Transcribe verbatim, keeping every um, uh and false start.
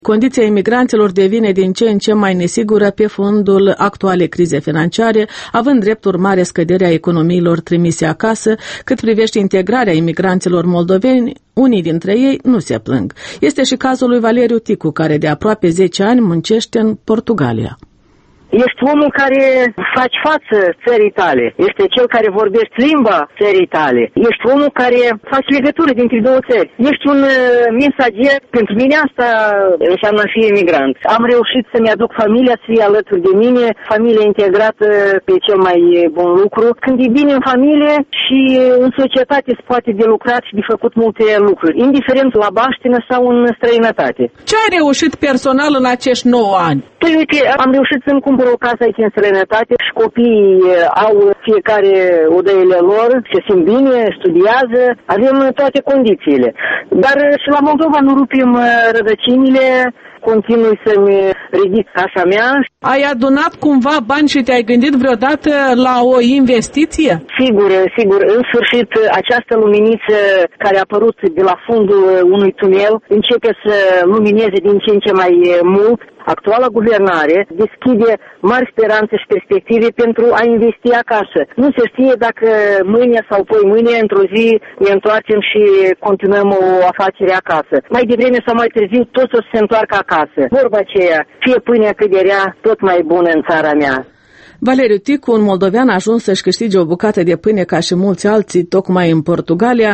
Condiția imigranților devine din ce în ce mai nesigură pe fondul actualei crize financiare, având drept urmare scăderea economiilor trimise acasă. Cât privește integrarea imigranților moldoveni, unii dintre ei nu se plâng. Este și cazul lui Valeriu Ticu, care de aproape zece ani muncește în Portugalia. Ești omul care faci față țării tale, este cel care vorbești limba țării tale, ești omul care faci legătură dintre două țări, ești un uh, mesager. Pentru mine asta înseamnă a fi emigrant. Am reușit să-mi aduc familia să fie alături de mine, familia integrată pe cel mai bun lucru. Când e bine în familie și în societate se poate de lucrat și de făcut multe lucruri, indiferent la baștină sau în străinătate. Ce ai reușit personal în acești nouă ani? Păi uite, am reușit să-mi cumpăr o casă aici în străinătate și copiii au fiecare odăile lor, se simt bine, studiază, avem toate condițiile. Dar și la Moldova nu rupim rădăcinile, continui să-mi ridic casa mea. Ai adunat cumva bani și te-ai gândit vreodată la o investiție? Sigur, sigur. În sfârșit, această luminiță care a apărut de la fundul unui tunel începe să lumineze din ce în ce mai mult. Actuala guvernare deschide mari speranțe și perspective pentru a investi acasă. Nu se știe dacă mâine sau poi mâine, într-o zi, ne întoarcem și continuăm o afacere acasă. Mai devreme sau mai târziu, toți o să se întoarcă acasă. Vorba aceea, fie pâinea cât de rea, tot mai bună în țara mea. Valeriu Ticu, un moldovean, a ajuns să-și câștige o bucată de pâine ca și mulți alții, tocmai în Portugalia.